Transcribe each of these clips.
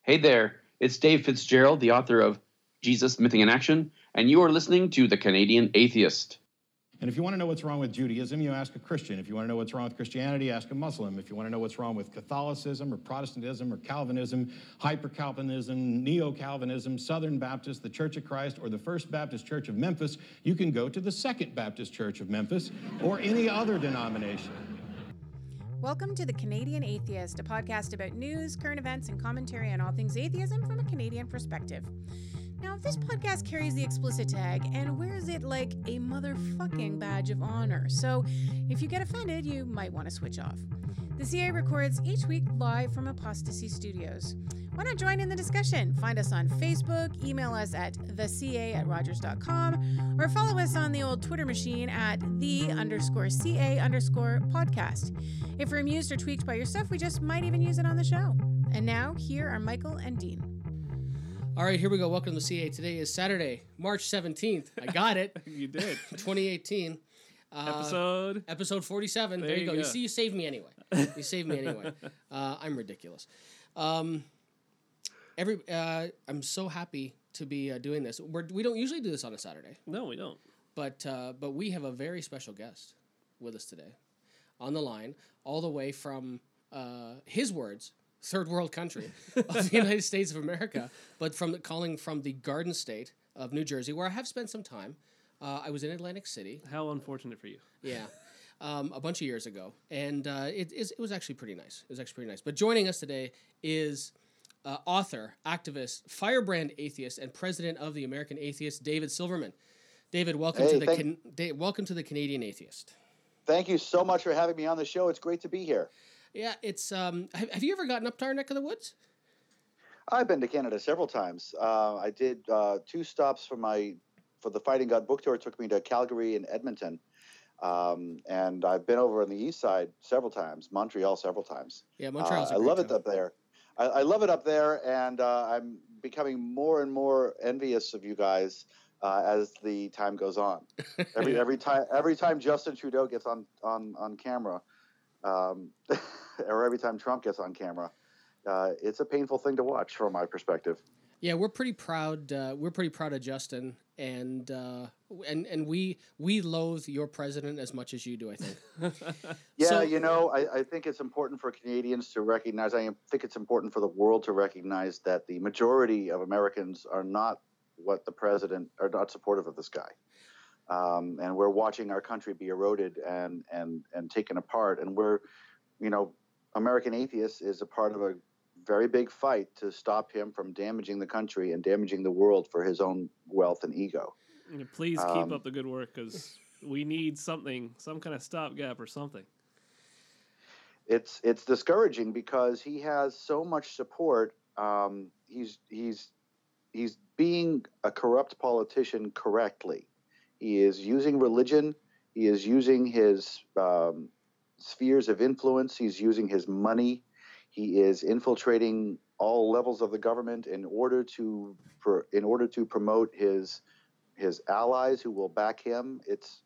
Hey there, it's Dave Fitzgerald, the author of Jesus, Mything in Action, and you are listening to The Canadian Atheist. And if you want to know what's wrong with Judaism, you ask a Christian. If you want to know what's wrong with Christianity, ask a Muslim. If you want to know what's wrong with Catholicism or Protestantism or Calvinism, Hyper-Calvinism, Neo-Calvinism, Southern Baptist, the Church of Christ, or the First Baptist Church of Memphis, you can go to the Second Baptist Church of Memphis or any other denomination. Welcome to The Canadian Atheist, a podcast about news, current events, and commentary on all things atheism from a Canadian perspective. Now, this podcast carries the explicit tag and wears it like a motherfucking badge of honor. So if you get offended, you might want to switch off. The CA records each week live from Apostasy Studios. Why not join in the discussion? Find us on Facebook, email us at theca@rogers.com, or follow us on the old Twitter machine at _CA_podcast. If we're amused or tweaked by your stuff, we just might even use it on the show. And now, here are Michael and Dean. All right, here we go. Welcome to the CA. Today is Saturday, March 17th. I got it. You did. 2018. Episode 47. There you go. You see, you saved me anyway. I'm ridiculous. I'm so happy to be doing this. We don't usually do this on a Saturday. No, we don't. But we have a very special guest with us today on the line, all the way from his words, third world country of the United States of America, but calling from the Garden State of New Jersey, where I have spent some time. I was in Atlantic City. How unfortunate for you. Yeah. A bunch of years ago. And it was actually pretty nice. But joining us today is author, activist, firebrand atheist, and president of the American Atheists, David Silverman. David, welcome to the Canadian Atheist. Thank you so much for having me on the show. It's great to be here. Yeah, it's. Have you ever gotten up to our neck of the woods? I've been to Canada several times. I did 2 stops for the Fighting God book tour. It took me to Calgary and Edmonton. And I've been over on the east side several times, Montreal several times. Yeah, Montreal's I love it up there. I love it up there, and I'm becoming more and more envious of you guys as the time goes on. Every time Justin Trudeau gets on camera, or every time Trump gets on camera, it's a painful thing to watch from my perspective. Yeah, we're pretty proud. We're pretty proud of Justin, and we loathe your president as much as you do, I think. Yeah, I think it's important for Canadians to recognize. I think it's important for the world to recognize that the majority of Americans are not supportive of this guy, and we're watching our country be eroded and taken apart. And American Atheists is a part of a very big fight to stop him from damaging the country and damaging the world for his own wealth and ego. Please keep up the good work, because we need something, some kind of stopgap or something. It's discouraging because he has so much support. He's being a corrupt politician correctly. He is using religion. He is using his spheres of influence. He's using his money. He is infiltrating all levels of the government in order to promote his allies who will back him.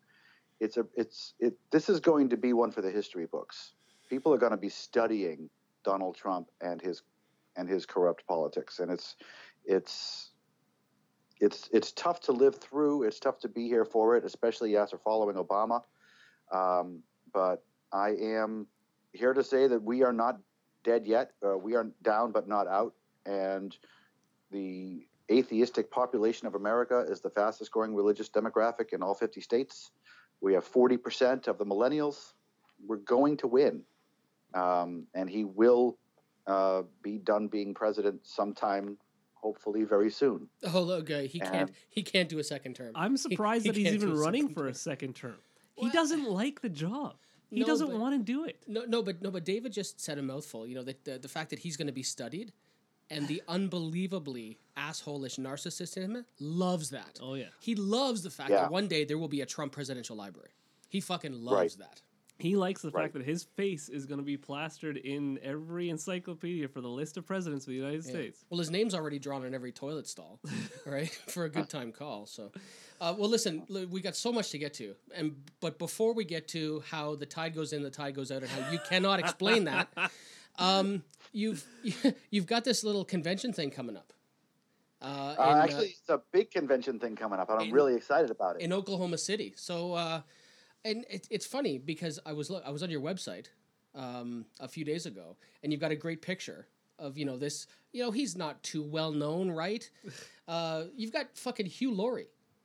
This is going to be one for the history books. People are going to be studying Donald Trump and his corrupt politics, and it's tough to live through. It's tough to be here for it, especially after following Obama. But I am here to say that we are not dead yet. We are down but not out, and the atheistic population of America is the fastest growing religious demographic in all 50 states. We have 40% of the millennials. We're going to win, and he will be done being president sometime, hopefully very soon. Oh, look, he can't do a second term. I'm surprised that he's even running for a second term. He doesn't like the job. He doesn't want to do it. But David just said a mouthful. The fact that he's going to be studied, and the unbelievably asshole-ish narcissist in him loves that. Oh yeah, he loves the fact that one day there will be a Trump presidential library. He fucking loves that. He likes the fact that his face is going to be plastered in every encyclopedia for the list of presidents of the United States. Well, his name's already drawn on every toilet stall, right? For a good time call. So, well, listen, we got so much to get to, but before we get to how the tide goes in, the tide goes out, and how you cannot explain that, you've got this little convention thing coming up. Actually, it's a big convention thing coming up, and I'm really excited about it. In Oklahoma City. So, and it's funny because I was on your website a few days ago, and you've got a great picture of this. He's not too well known, right? You've got fucking Hugh Laurie.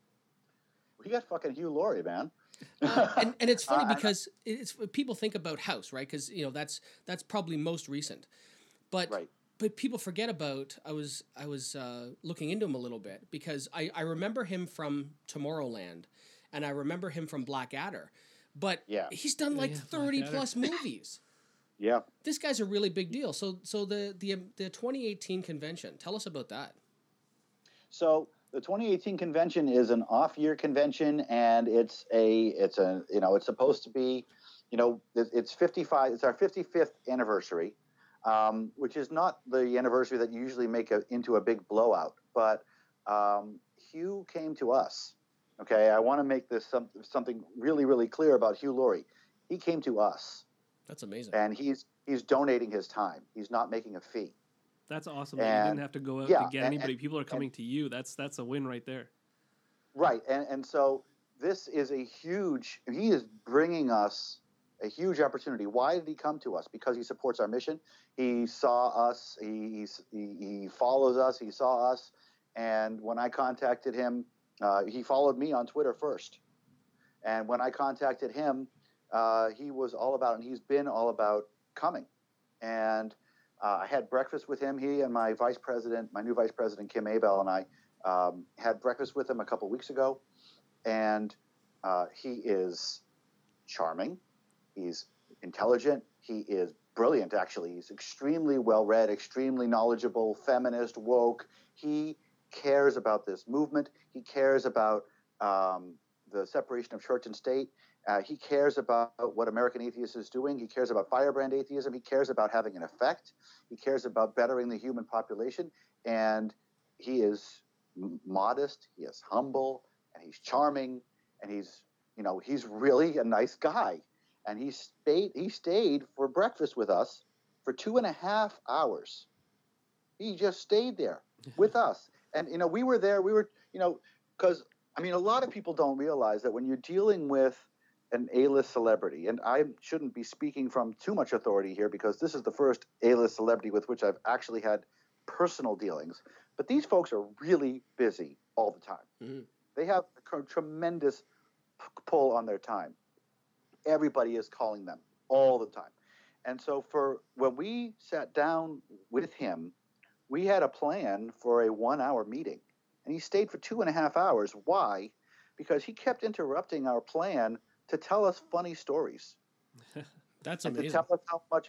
We got fucking Hugh Laurie, man. And it's funny because people think about House, right? Because that's probably most recent, but. Right. But people forget about. I was looking into him a little bit because I remember him from Tomorrowland, and I remember him from Blackadder, but he's done like 30 plus movies. Yeah, this guy's a really big deal. So the 2018 convention. Tell us about that. So the 2018 convention is an off-year convention, and it's supposed to be, it's 55. It's our 55th anniversary. Which is not the anniversary that you usually make into a big blowout. But Hugh came to us. Okay, I want to make this something really, really clear about Hugh Laurie. He came to us. That's amazing. And he's donating his time. He's not making a fee. That's awesome. That you didn't have to go out to get anybody. People are coming to you. That's a win right there. Right, and so this is he is bringing us a huge opportunity. Why did he come to us? Because he supports our mission. He saw us. He follows us. He saw us. And when I contacted him, he followed me on Twitter first. And when I contacted him, he was all about, and he's been all about coming. And I had breakfast with him. He and my new vice president, Kim Abel, and I had breakfast with him a couple weeks ago. And he is charming. He's intelligent. He is brilliant, actually. He's extremely well-read, extremely knowledgeable, feminist, woke. He cares about this movement. He cares about the separation of church and state. He cares about what American Atheist is doing. He cares about firebrand atheism. He cares about having an effect. He cares about bettering the human population. And he is modest. He is humble. And he's charming. And he's really a nice guy. And he stayed for breakfast with us for 2.5 hours. He just stayed there with us. And, we were there. We were, because, a lot of people don't realize that when you're dealing with an A-list celebrity, and I shouldn't be speaking from too much authority here because this is the first A-list celebrity with which I've actually had personal dealings. But these folks are really busy all the time. Mm-hmm. They have a tremendous pull on their time. Everybody is calling them all the time. And so when we sat down with him, we had a plan for a 1-hour meeting. And he stayed for 2.5 hours. Why? Because he kept interrupting our plan to tell us funny stories. That's amazing. To tell us how much,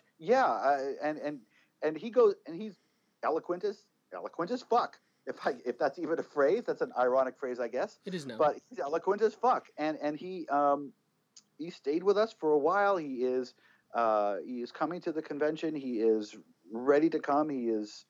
and he goes, and he's eloquent as fuck. If that's even a phrase, that's an ironic phrase, I guess. It is now. But he's eloquent as fuck, and he stayed with us for a while. He is coming to the convention. He is ready to come. He is,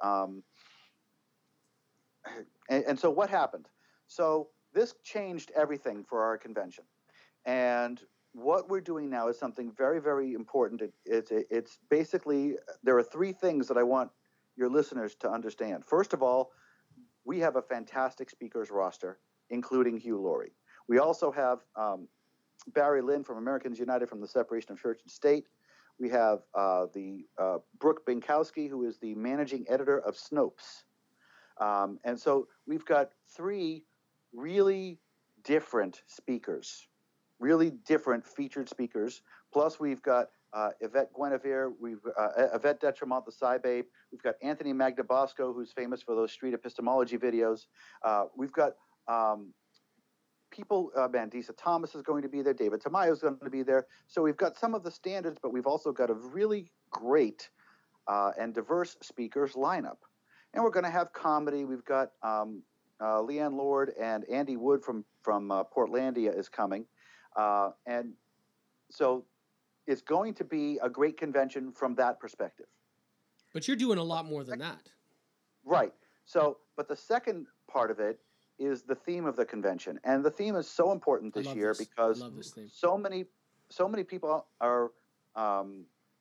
and so what happened? So this changed everything for our convention. And what we're doing now is something very, very important. It's basically, there are 3 things that I want your listeners to understand. First of all, we have a fantastic speakers roster, including Hugh Laurie. We also have Barry Lynn from Americans United from the Separation of Church and State. We have Brooke Binkowski, who is the managing editor of Snopes. And so we've got 3 really different speakers, really different featured speakers. Plus we've got Yvette Guinevere, Yvette Detremont, the Cybabe. We've got Anthony Magnabosco, who's famous for those street epistemology videos. We've got people, Mandisa Thomas is going to be there. David Tamayo is going to be there. So we've got some of the standards, but we've also got a really great and diverse speakers lineup. And we're going to have comedy. We've got Leanne Lord and Andy Wood from Portlandia is coming. And so it's going to be a great convention from that perspective. But you're doing a lot more than that. Right. So, but the second part of it is the theme of the convention. And the theme is so important this year because so many people are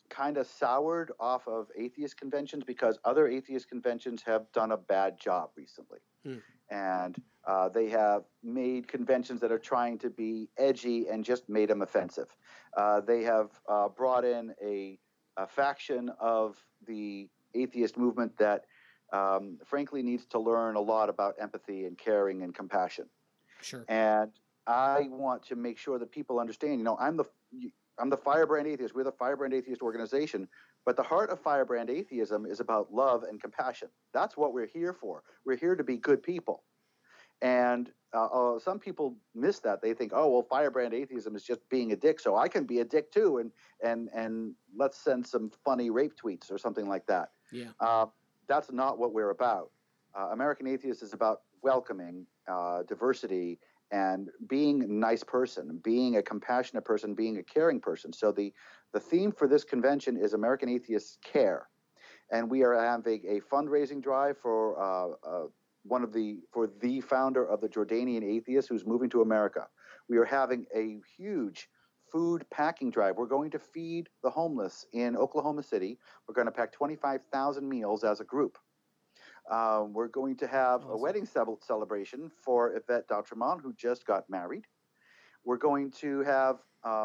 kind of soured off of atheist conventions because other atheist conventions have done a bad job recently. And they have made conventions that are trying to be edgy and just made them offensive. They have brought in a faction of the atheist movement that frankly needs to learn a lot about empathy and caring and compassion. Sure. And I want to make sure that people understand, I'm the Firebrand Atheist. We're the Firebrand Atheist organization. But the heart of Firebrand Atheism is about love and compassion. That's what we're here for. We're here to be good people. And some people miss that. They think, oh, well, Firebrand Atheism is just being a dick, so I can be a dick too, and let's send some funny rape tweets or something like that. Yeah. That's not what we're about. American Atheist is about welcoming diversity and being a nice person, being a compassionate person, being a caring person. So the theme for this convention is American Atheists Care. And we are having a fundraising drive for the founder of the Jordanian Atheists who's moving to America. We are having a huge food packing drive. We're going to feed the homeless in Oklahoma City. We're going to pack 25,000 meals as a group. We're going to have a wedding celebration for Yvette D'Outremont, who just got married. We're going to have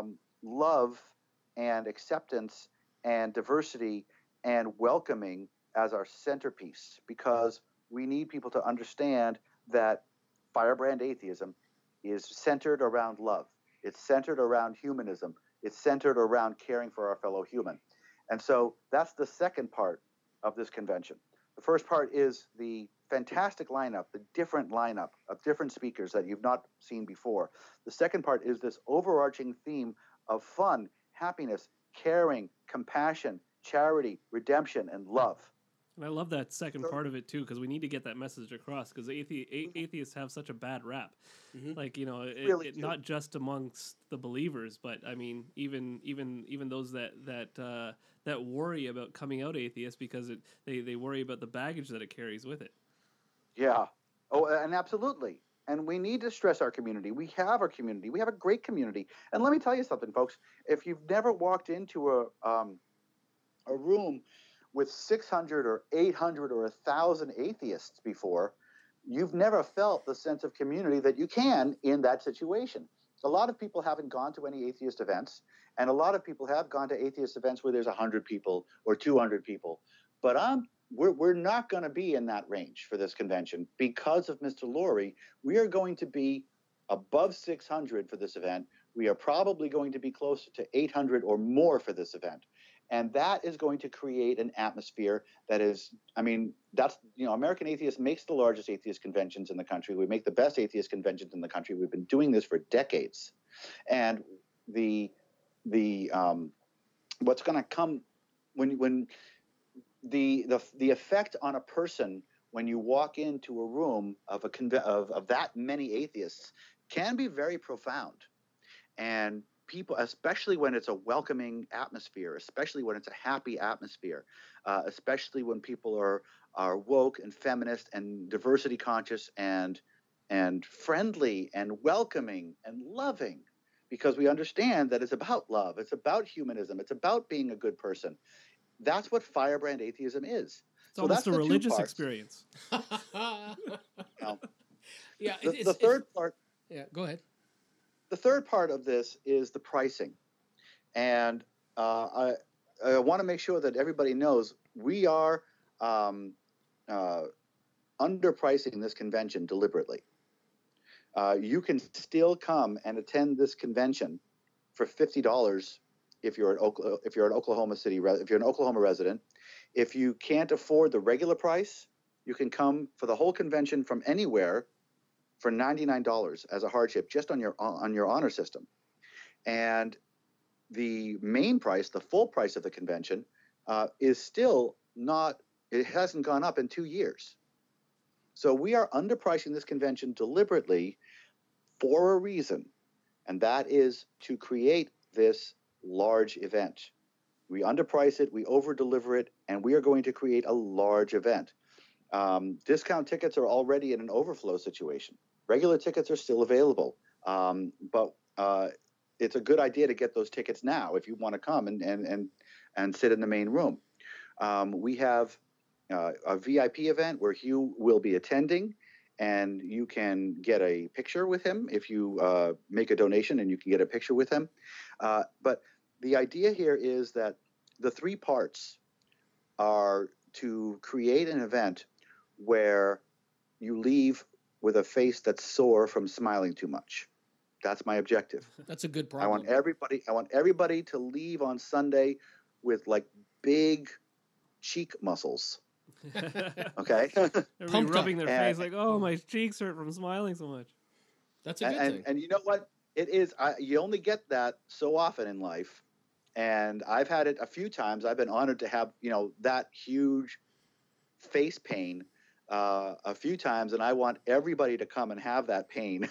love and acceptance and diversity and welcoming as our centerpiece, because we need people to understand that Firebrand Atheism is centered around love. It's centered around humanism. It's centered around caring for our fellow human. And so that's the second part of this convention. The first part is the fantastic lineup, the different lineup of different speakers that you've not seen before. The second part is this overarching theme of fun, happiness, caring, compassion, charity, redemption, and love. And I love that second part of it too, because we need to get that message across. Because atheists have such a bad rap, like not just amongst the believers, but I mean even those that worry about coming out atheist because they worry about the baggage that it carries with it. Yeah. Oh, and absolutely. And we need to stress our community. We have our community. We have a great community. And let me tell you something, folks. If you've never walked into a room with 600 or 800 or 1,000 atheists before, you've never felt the sense of community that you can in that situation. A lot of people haven't gone to any atheist events, and a lot of people have gone to atheist events where there's 100 people or 200 people. But we're not going to be in that range for this convention because of Mr. Laurie. We are going to be above 600 for this event. We are probably going to be closer to 800 or more for this event. And that is going to create an atmosphere that is, American Atheist makes the largest atheist conventions in the country. We make the best atheist conventions in the country. We've been doing this for decades. And the what's going to come when the effect on a person when you walk into a room of that many atheists can be very profound. And people, especially when it's a welcoming atmosphere, especially when it's a happy atmosphere, especially when people are woke and feminist and diversity conscious and friendly and welcoming and loving, because we understand that it's about love, it's about humanism, it's about being a good person. That's what Firebrand Atheism is. It's almost a religious experience. Yeah. The third part. Yeah, go ahead. The third part of this is the pricing. And I want to make sure that everybody knows we are underpricing this convention deliberately. You can still come and attend this convention for $50 if you're an Oklahoma resident. If you can't afford the regular price, you can come for the whole convention from anywhere for $99 as a hardship, just on your honor system. And the main price, the full price of the convention, is still not, it hasn't gone up in 2 years. So we are underpricing this convention deliberately for a reason, and that is to create this large event. We underprice it, we over-deliver it, and we are going to create a large event. Discount tickets are already in an overflow situation. Regular tickets are still available, but it's a good idea to get those tickets now if you want to come and and sit in the main room. We have a VIP event where Hugh will be attending, and you can get a picture with him if you make a donation, and you can get a picture with him. But the idea here is that the three parts are to create an event where you leave with a face that's sore from smiling too much. That's my objective. That's a good problem. I want everybody to leave on Sunday with like big cheek muscles. Okay. Everybody rubbing their face like, oh, my cheeks hurt from smiling so much. That's a good thing. And you know what? It is. You only get that so often in life. And I've had it a few times. I've been honored to have, that huge face pain a few times, and I want everybody to come and have that pain.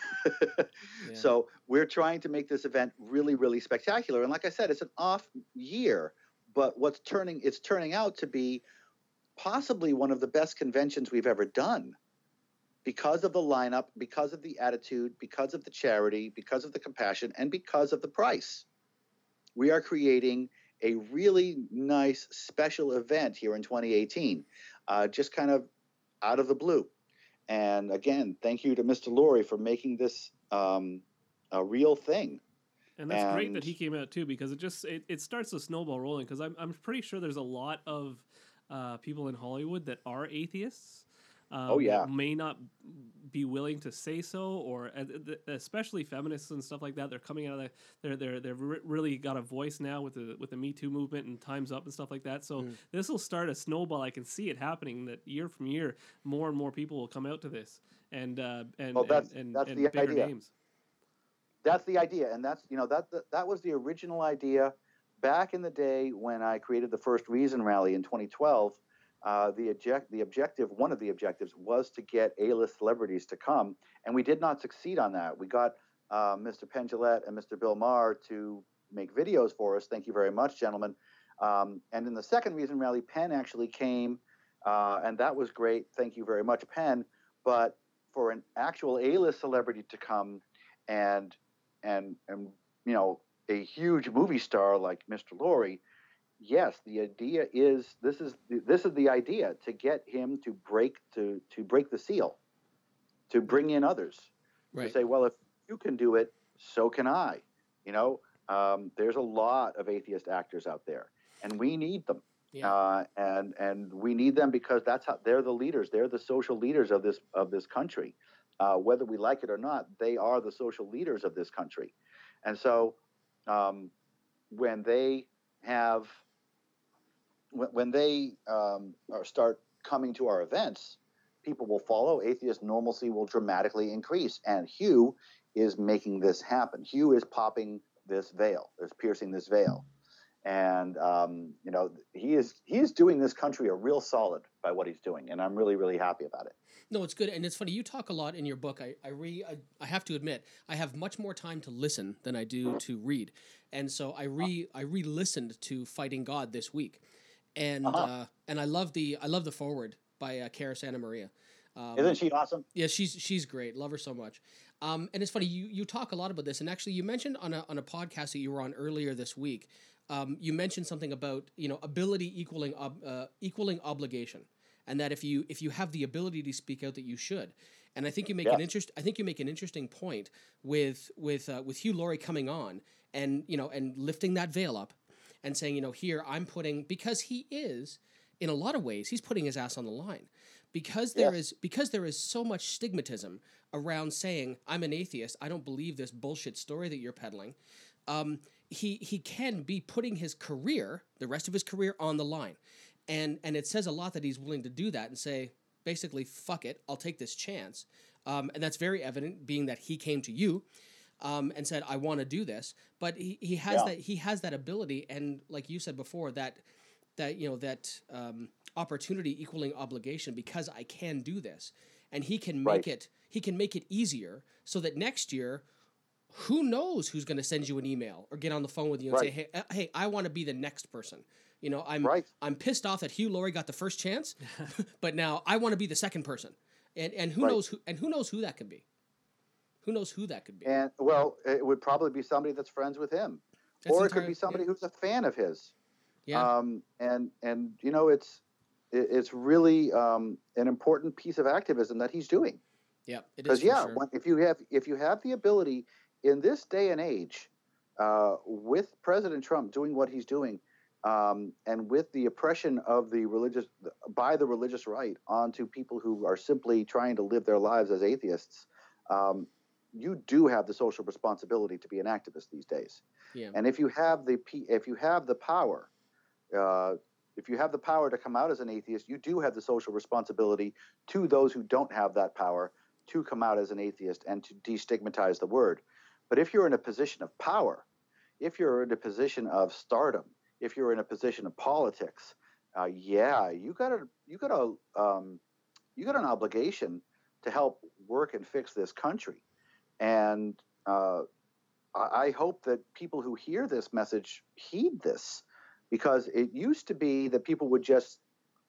So we're trying to make this event really, really spectacular. And like I said, it's an off year, but it's turning out to be possibly one of the best conventions we've ever done because of the lineup, because of the attitude, because of the charity, because of the compassion, and because of the price. We are creating a really nice special event here in 2018, just kind of out of the blue. And again, thank you to Mr. Laurie for making this a real thing. And that's great that he came out too, because it starts the snowball rolling. Because I'm pretty sure there's a lot of people in Hollywood that are atheists. That may not be willing to say so, or especially feminists and stuff like that. They're coming out of they've really got a voice now with the Me Too movement and Time's Up and stuff like that. So this will start a snowball. I can see it happening, that year from year, more and more people will come out to this, and that's the bigger idea. Names. That's the idea, and that's that was the original idea back in the day when I created the first Reason Rally in 2012. One of the objectives was to get A-list celebrities to come, and we did not succeed on that. We got Mr. Penn Jillette and Mr. Bill Maher to make videos for us. Thank you very much, gentlemen. And in the second Reason Rally, Penn actually came, and that was great. Thank you very much, Penn. But for an actual A-list celebrity to come and a huge movie star like Mr. Laurie, yes, the idea is this is the idea, to get him to break the seal, to bring in others, right. To say, well, if you can do it, so can I. There's a lot of atheist actors out there, and we need them. Yeah. And we need them because that's how they're the leaders. They're the social leaders of this country. Whether we like it or not, they are the social leaders of this country. And so when they start coming to our events, people will follow. Atheist normalcy will dramatically increase. And Hugh is making this happen. Hugh is popping this veil, is piercing this veil. And, he is doing this country a real solid by what he's doing. And I'm really, really happy about it. No, it's good. And it's funny. You talk a lot in your book. I have to admit, I have much more time to listen than I do to read. And so I re-listened to Fighting God this week. And and I love the foreword by Cara Santa Maria. Isn't she awesome? Yeah, she's great. Love her so much. And it's funny, you talk a lot about this. And actually, you mentioned on a podcast that you were on earlier this week, you mentioned something about ability equaling obligation, and that if you have the ability to speak out, that you should. And I think you make an interesting point with Hugh Laurie coming on and lifting that veil up and saying, here I'm putting, because he is, in a lot of ways, he's putting his ass on the line. Because there is so much stigmatism around saying, I'm an atheist, I don't believe this bullshit story that you're peddling. He can be putting his career, the rest of his career, on the line. And it says a lot that he's willing to do that and say, basically, fuck it, I'll take this chance. And that's very evident, being that he came to you and said, I want to do this. But he has that ability, and like you said before, that opportunity equaling obligation, because I can do this. And he can make it easier, so that next year, who knows who's going to send you an email or get on the phone with you and say, hey, I want to be the next person. I'm pissed off that Hugh Laurie got the first chance, but now I want to be the second person. And who knows who that could be? Who knows who that could be? And well, it would probably be somebody that's friends with him, or it could be somebody who's a fan of his. Yeah. And you know, it's really an important piece of activism that he's doing. Yeah, it is. Because Sure. if you have the ability in this day and age, with President Trump doing what he's doing, and with the oppression of the religious right onto people who are simply trying to live their lives as atheists, you do have the social responsibility to be an activist these days. Yeah. And if you have the power, if you have the power to come out as an atheist, you do have the social responsibility to those who don't have that power to come out as an atheist and to destigmatize the word. But if you're in a position of power, if you're in a position of stardom, if you're in a position of politics, you got an obligation to help work and fix this country. And I hope that people who hear this message heed this, because it used to be that people would just,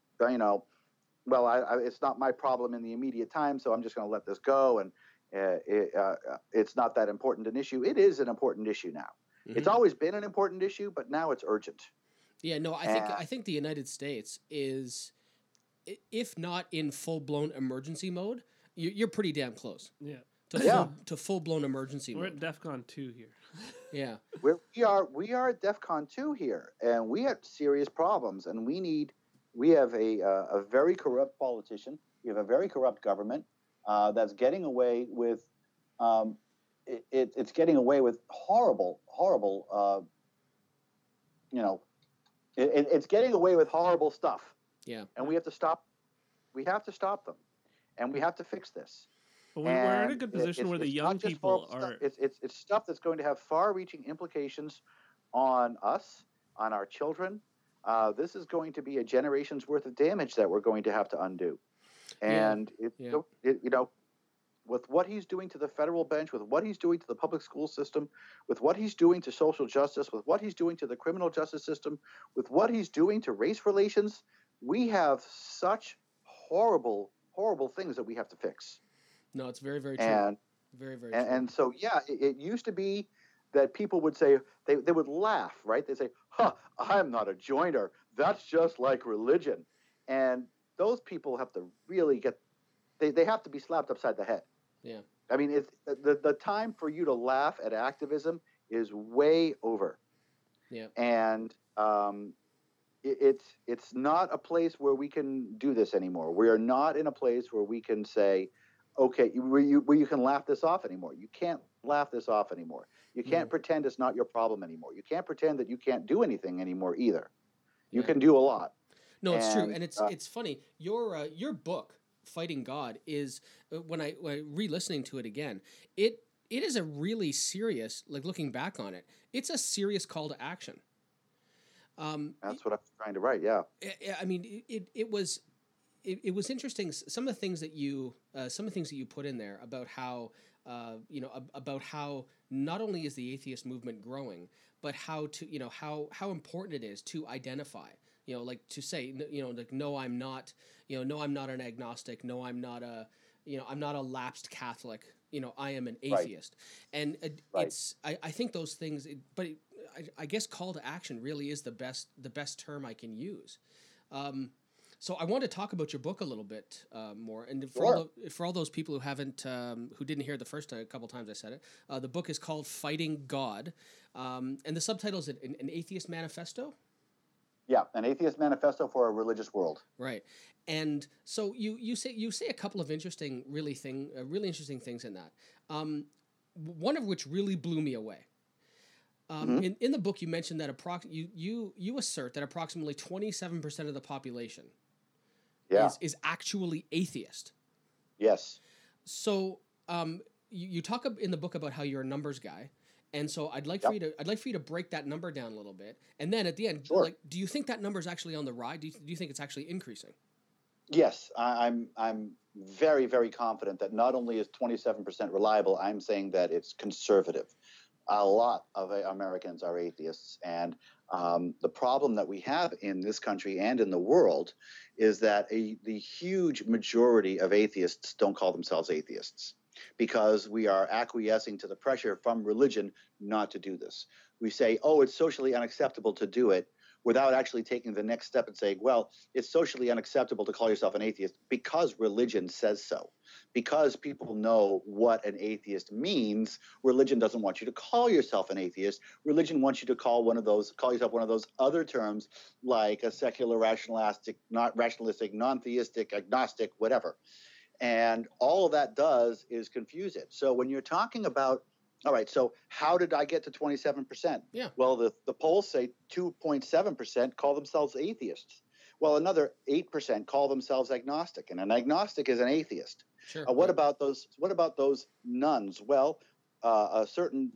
it's not my problem in the immediate time, so I'm just going to let this go, and it's not that important an issue. It is an important issue now. Mm-hmm. It's always been an important issue, but now it's urgent. Yeah, no, I think the United States is, if not in full-blown emergency mode, you're pretty damn close. Yeah. To full-blown emergency mode. We're at DEFCON 2 here. Yeah. We are at DEFCON 2 here, and we have serious problems, and we have a very corrupt politician. We have a very corrupt government that's getting away with it's getting away with horrible it's getting away with horrible stuff. Yeah. And we have to stop them, and we have to fix this. But we're in a good position where the young people are. It's stuff that's going to have far-reaching implications on us, on our children. This is going to be a generation's worth of damage that we're going to have to undo. And with what he's doing to the federal bench, with what he's doing to the public school system, with what he's doing to social justice, with what he's doing to the criminal justice system, with what he's doing to race relations, we have such horrible, horrible things that we have to fix. No, it's very, very true. And very, very true. And so, it used to be that people would say, they would laugh, right? They'd say, I'm not a joiner. That's just like religion. And those people have to really they have to be slapped upside the head. Yeah. I mean, it's the time for you to laugh at activism is way over. Yeah. And it's not a place where we can do this anymore. We are not in a place where we can say, okay, where you can laugh this off anymore. You can't laugh this off anymore. You can't pretend it's not your problem anymore. You can't pretend that you can't do anything anymore either. You can do a lot. No, it's true, and it's funny. Your book, Fighting God, is when I re-listening to it again, it is a really serious, like looking back on it, it's a serious call to action. That's what I'm trying to write. Yeah. I mean, it was interesting. Some of the things that you put in there about how about how not only is the atheist movement growing, but how how important it is to identify. Like to say, like, no, I'm not, no, I'm not an agnostic. No, I'm not I'm not a lapsed Catholic. I am an atheist. Right. And it's, I think those things, but I guess call to action really is the best term I can use. So I want to talk about your book a little bit more, and for all those people who haven't, who didn't hear the first time, a couple times I said it, the book is called Fighting God, and the subtitle is an Atheist Manifesto. Yeah, an Atheist Manifesto for a Religious World. Right, and so you say a couple of really interesting things in that. One of which really blew me away. In the book, you mentioned that you assert that approximately 27% of the population is actually atheist. Yes. So you talk in the book about how you're a numbers guy, and so I'd like for you to break that number down a little bit, and then at the end, like, do you think that number is actually on the rise? Do you think it's actually increasing? Yes, I'm very, very confident that not only is 27% reliable, I'm saying that it's conservative. A lot of Americans are atheists, and the problem that we have in this country and in the world is that the huge majority of atheists don't call themselves atheists, because we are acquiescing to the pressure from religion not to do this. We say, oh, it's socially unacceptable to do it, without actually taking the next step and saying, well, it's socially unacceptable to call yourself an atheist because religion says so. Because people know what an atheist means, religion doesn't want you to call yourself an atheist. Religion wants you to call yourself one of those other terms like a secular, rationalistic, non-theistic, agnostic, whatever. And all of that does is confuse it. So when you're talking about, all right, so how did I get to 27%? Yeah. Well, the polls say 2.7% call themselves atheists. Well, another 8% call themselves agnostic, and an agnostic is an atheist. Sure. What about those nuns? Well, a certain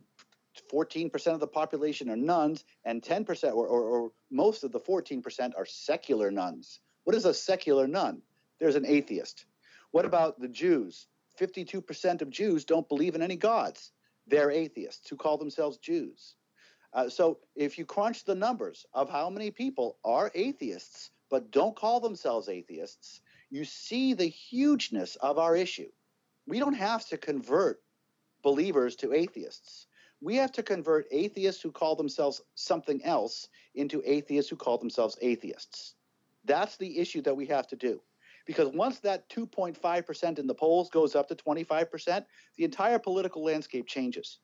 14% of the population are nuns, and 10% or most of the 14% are secular nuns. What is a secular nun? There's an atheist. What about the Jews? 52% of Jews don't believe in any gods. They're atheists who call themselves Jews. So if you crunch the numbers of how many people are atheists but don't call themselves atheists, you see the hugeness of our issue. We don't have to convert believers to atheists. We have to convert atheists who call themselves something else into atheists who call themselves atheists. That's the issue that we have to do. Because once that 2.5% in the polls goes up to 25%, the entire political landscape changes.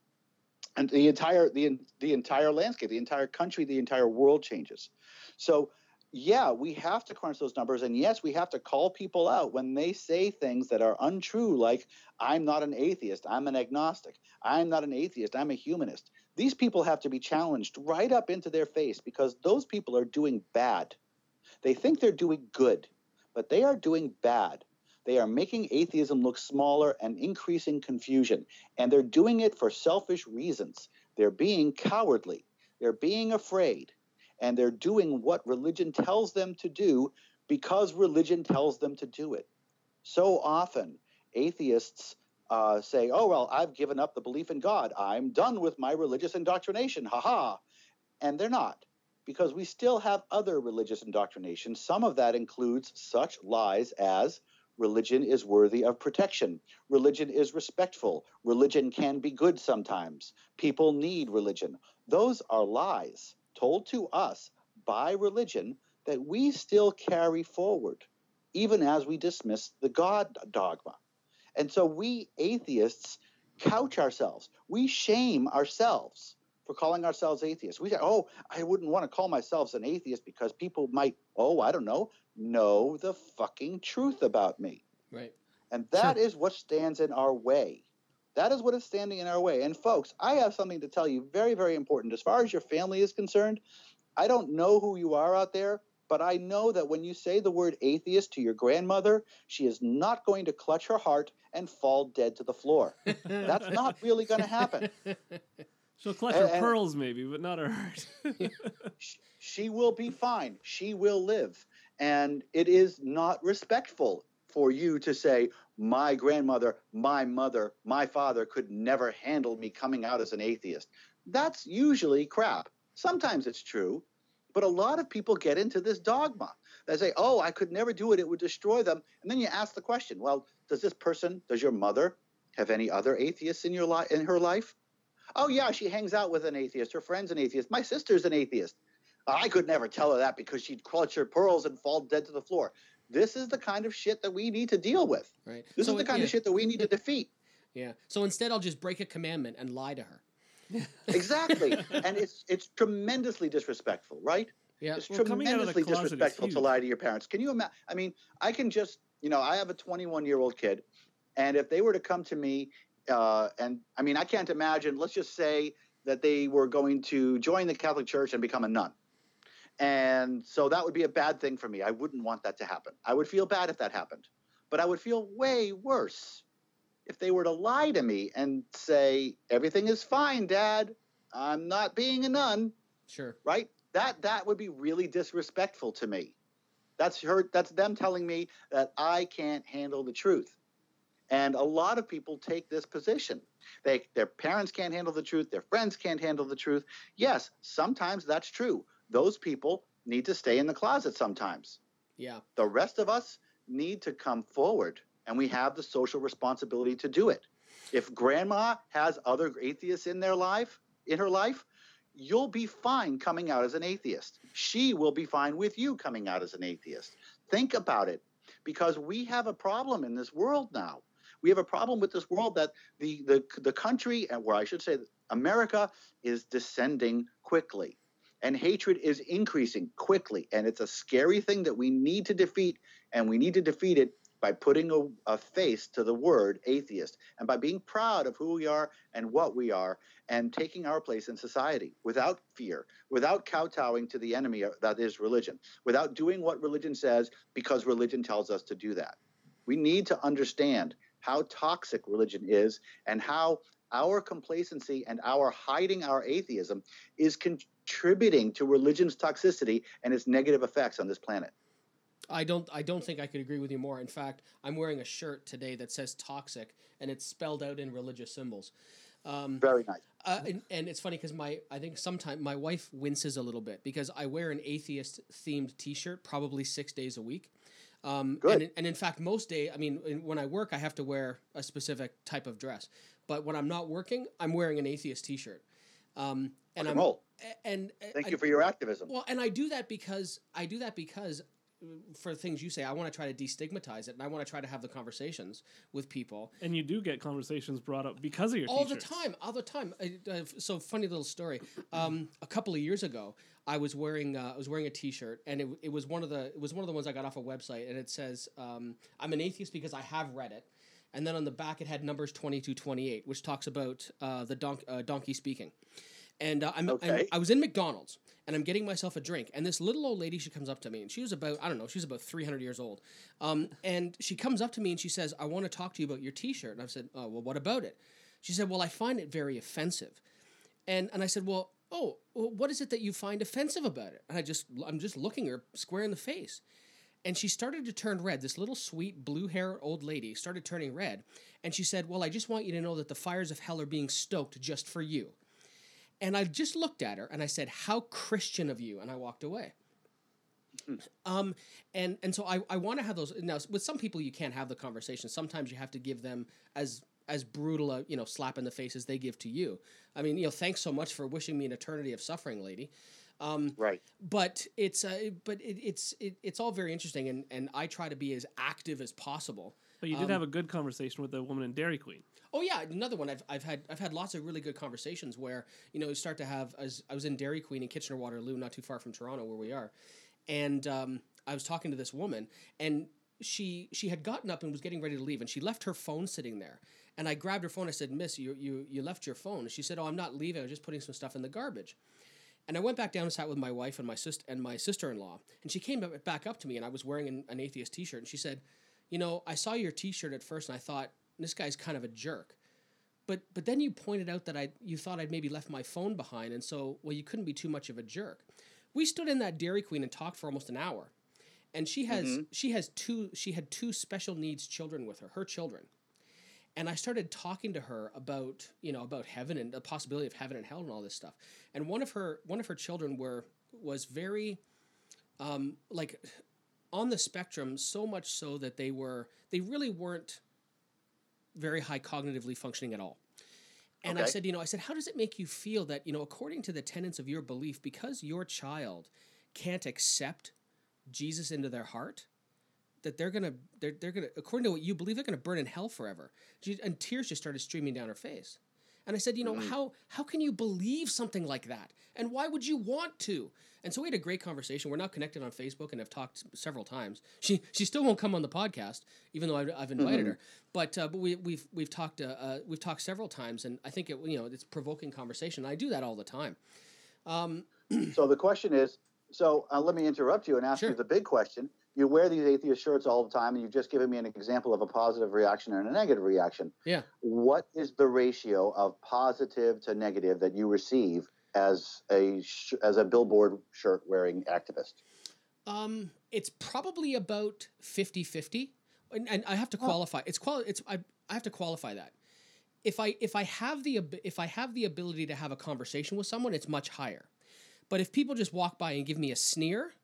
And the entire landscape, the entire country, the entire world changes. So, yeah, we have to crunch those numbers. And yes, we have to call people out when they say things that are untrue, like, I'm not an atheist, I'm an agnostic. I'm not an atheist, I'm a humanist. These people have to be challenged right up into their face because those people are doing bad. They think they're doing good, but they are doing bad. They are making atheism look smaller and increasing confusion. And they're doing it for selfish reasons. They're being cowardly. They're being afraid. And they're doing what religion tells them to do because religion tells them to do it. So often, atheists say, oh, well, I've given up the belief in God. I'm done with my religious indoctrination. Ha-ha. And they're not. Because we still have other religious indoctrination. Some of that includes such lies as religion is worthy of protection. Religion is respectful. Religion can be good sometimes. People need religion. Those are lies told to us by religion that we still carry forward, even as we dismiss the God dogma. And so we atheists couch ourselves. We shame ourselves for calling ourselves atheists. We say, oh, I wouldn't want to call myself an atheist because people might, know the fucking truth about me. Right. And that is what stands in our way. That is what is standing in our way. And folks, I have something to tell you very, very important. As far as your family is concerned, I don't know who you are out there, but I know that when you say the word atheist to your grandmother, she is not going to clutch her heart and fall dead to the floor. That's not really going to happen. She'll clutch her pearls maybe, but not her heart. She will be fine. She will live. And it is not respectful for you to say, my grandmother, my mother, my father could never handle me coming out as an atheist. That's usually crap. Sometimes it's true, but a lot of people get into this dogma. They say, oh, I could never do it. It would destroy them. And then you ask the question, well, does your mother have any other atheists in her life? Oh, yeah, she hangs out with an atheist. Her friend's an atheist. My sister's an atheist. I could never tell her that because she'd clutch her pearls and fall dead to the floor. This is the kind of shit that we need to deal with. Right. This is the kind of shit that we need to defeat. Yeah. So instead, I'll just break a commandment and lie to her. Exactly. And it's tremendously disrespectful, right? Yeah. It's tremendously disrespectful to lie to your parents. Can you imagine? I mean, I can just, I have a 21-year-old kid, and if they were to come to me, and I mean, I can't imagine, let's just say that they were going to join the Catholic Church and become a nun. And so that would be a bad thing for me. I wouldn't want that to happen. I would feel bad if that happened. But I would feel way worse if they were to lie to me and say, everything is fine, Dad. I'm not being a nun. Sure. Right? That would be really disrespectful to me. That's them telling me that I can't handle the truth. And a lot of people take this position. Their parents can't handle the truth. Their friends can't handle the truth. Yes, sometimes that's true. Those people need to stay in the closet sometimes. Yeah. The rest of us need to come forward, and we have the social responsibility to do it. If grandma has other atheists in her life, you'll be fine coming out as an atheist. She will be fine with you coming out as an atheist. Think about it, because we have a problem in this world now. We have a problem with this world that the country, or I should say America, is descending quickly. And hatred is increasing quickly. And it's a scary thing that we need to defeat. And we need to defeat it by putting a face to the word atheist, and by being proud of who we are and what we are, and taking our place in society without fear, without kowtowing to the enemy that is religion, without doing what religion says because religion tells us to do that. We need to understand how toxic religion is, and how our complacency and our hiding our atheism is contributing to religion's toxicity and its negative effects on this planet. I don't think I could agree with you more. In fact, I'm wearing a shirt today that says toxic, and it's spelled out in religious symbols. Very nice. And it's funny because I think sometimes my wife winces a little bit because I wear an atheist themed T-shirt probably 6 days a week. Good. And in fact, most days, I mean, when I work, I have to wear a specific type of dress. But when I'm not working, I'm wearing an atheist T-shirt. And Thank you for your activism. Well, and I do that because for things you say, I want to try to destigmatize it, and I want to try to have the conversations with people. And you do get conversations brought up because of your T-shirts. All the time. So funny little story. A couple of years ago, I was wearing a T-shirt, and it was one of the ones I got off a website, and it says, "I'm an atheist because I have read it." And then on the back, it had Numbers 22:28, which talks about the donkey speaking. And I was in McDonald's, and I'm getting myself a drink, and this little old lady, she comes up to me, and she was about 300 years old. And she comes up to me and she says, "I want to talk to you about your T-shirt." And I said, "Oh, well, what about it?" She said, "Well, I find it very offensive." And I said, "Well, what is it that you find offensive about it?" And I'm just looking her square in the face. And she started to turn red. This little sweet blue-haired old lady started turning red. And she said, "Well, I just want you to know that the fires of hell are being stoked just for you." And I just looked at her and I said, "How Christian of you," and I walked away. And so I want to have those. Now, with some people, you can't have the conversation. Sometimes you have to give them as brutal a slap in the face as they give to you. I mean, thanks so much for wishing me an eternity of suffering, lady. Right. But it's all very interesting, and I try to be as active as possible. But you did have a good conversation with the woman in Dairy Queen. Oh yeah, another one. I've had lots of really good conversations where you start to have. I was in Dairy Queen in Kitchener-Waterloo, not too far from Toronto, where we are, and I was talking to this woman, and she had gotten up and was getting ready to leave, and she left her phone sitting there, and I grabbed her phone. I said, "Miss, you left your phone." And she said, "Oh, I'm not leaving. I was just putting some stuff in the garbage." And I went back down and sat with my wife and my sister-in-law, and she came back up to me, and I was wearing an atheist T-shirt, and she said, "I saw your T-shirt at first, and I thought, this guy's kind of a jerk. But then you pointed out that you thought I'd maybe left my phone behind, and so, well, you couldn't be too much of a jerk." We stood in that Dairy Queen and talked for almost an hour. And she had two special needs children with her children. And I started talking to her about heaven and the possibility of heaven and hell and all this stuff. And one of her children was very on the spectrum, so much so that they really weren't very high cognitively functioning at all. And okay. I said, how does it make you feel that, according to the tenets of your belief, because your child can't accept Jesus into their heart, that they're gonna, according to what you believe, they're gonna burn in hell forever? And tears just started streaming down her face. And I said, how can you believe something like that? And why would you want to? And so we had a great conversation. We're now connected on Facebook and have talked several times. She still won't come on the podcast, even though I've invited her. But we've talked several times, and I think it's provoking conversation. I do that all the time. So the question is, let me interrupt you and ask you the big question. You wear these atheist shirts all the time, and you've just given me an example of a positive reaction and a negative reaction. Yeah. What is the ratio of positive to negative that you receive as a billboard shirt wearing activist? It's probably about 50-50, and I have to qualify. I have to qualify that. If I have the ability to have a conversation with someone, it's much higher. But if people just walk by and give me a sneer,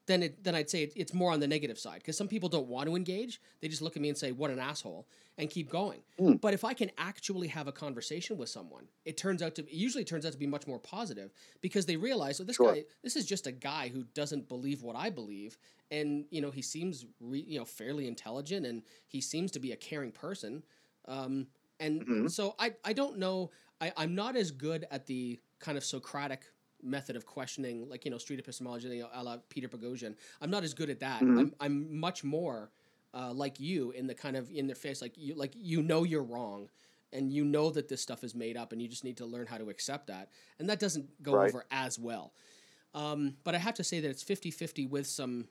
then I'd say it's more on the negative side, because some people don't want to engage. They just look at me and say, "What an asshole," and keep going. But if I can actually have a conversation with someone, it usually turns out to be much more positive, because they realize, this guy, this is just a guy who doesn't believe what I believe, and he seems fairly intelligent, and he seems to be a caring person. So I don't know. I'm not as good at the kind of Socratic method of questioning, like, street epistemology, a la Peter Boghossian. I'm not as good at that. I'm much more like you, in the kind of in their face, like you're wrong, and that this stuff is made up, and you just need to learn how to accept that. And that doesn't go over as well. But I have to say that it's 50-50 with some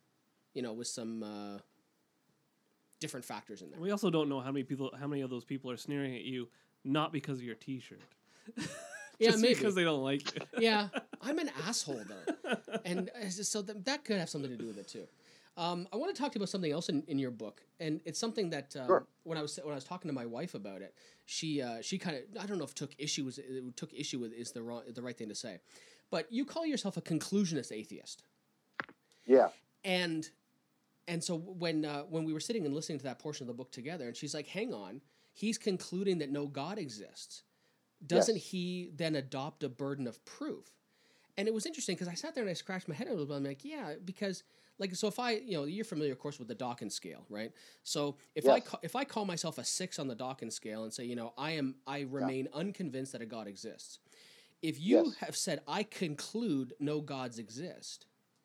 different factors in there. We also don't know how many of those people are sneering at you not because of your T-shirt. Yeah, maybe because they don't like you. Yeah, I'm an asshole though, and so that could have something to do with it too. I want to talk to you about something else in your book, and it's something that when I was talking to my wife about it, she kind of, I don't know if took issue with is the right thing to say, but you call yourself a conclusionist atheist. Yeah. And so when we were sitting and listening to that portion of the book together, and she's like, "Hang on, he's concluding that no God exists. Doesn't he then adopt a burden of proof?" And it was interesting, because I sat there and I scratched my head a little bit. I'm like, yeah, because so if I, you're familiar, of course, with the Dawkins scale, right? So if I call myself a 6 on the Dawkins scale and say, I remain unconvinced that a God exists. If you have said, I conclude no gods exist,